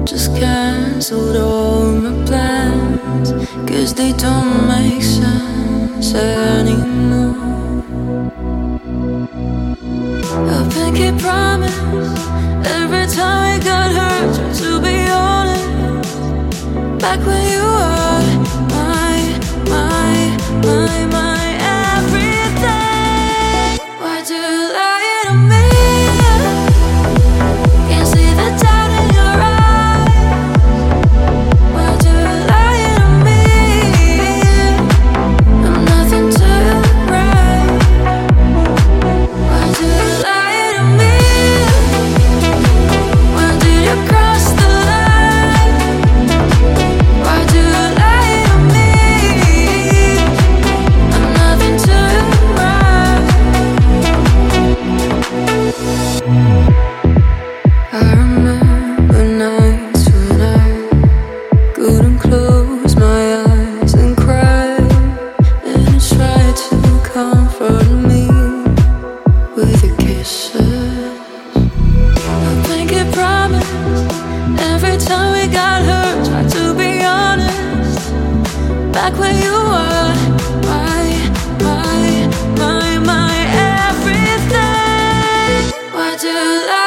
just cancelled all my plans, 'cause they don't make sense anymore. A pinky promise every time I got hurt, try to be honest. Back when you were my everything. Why do you lie to me? Can't see the doubt in your eyes. Why do you lie to me? I'm nothing to you, right? Why do you lie to me? When did you cross the line? Why do you lie to me? I'm nothing to you, right? I remember nights when I couldn't close my eyes and cry, and you tried to comfort me with your kisses. I think you promised every time we got hurt, try to be honest. Back when you were my everything. Why do you lie?